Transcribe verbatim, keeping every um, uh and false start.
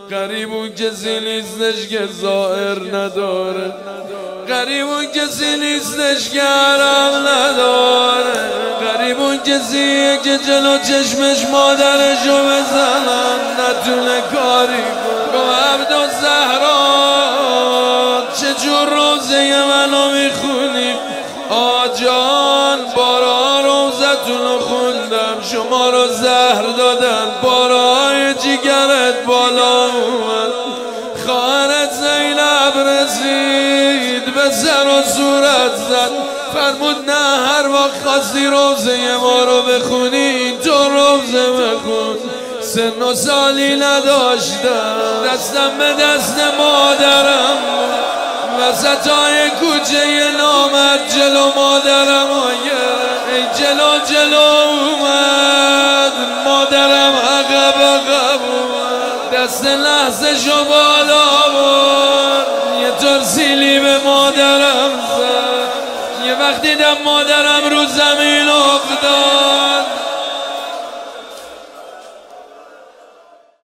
غریب اون کسی نیستش که ظاهر نداره، غریب اون کسی نیستش که عرب نداره، غریب اون کسیه که جلو چشمش مادرشو بزنن نتونه کاری کنه. گو عبدالزهرا چجور روزه منو میخونی آجان؟ بارا روزتونو خوندم، شما رو زهر دادن، بارای جیگرت بالا اومد، خواهرت زینب رسید به سر و صورت زد، فرمود نه هر وقت خواستی روزه ما رو بخونی تو روزه بخون. سن و سالی نداشتم، دستم به دست مادرم، وسطای کوچه نامرد جلو مادرم آید، ای جلو جلو اومد مادرم عقب عقب اومد، دست لحظه شو بالا برد، یه ترسیلی به مادرم زد، یه وقت دیدم مادرم رو زمین افتاد،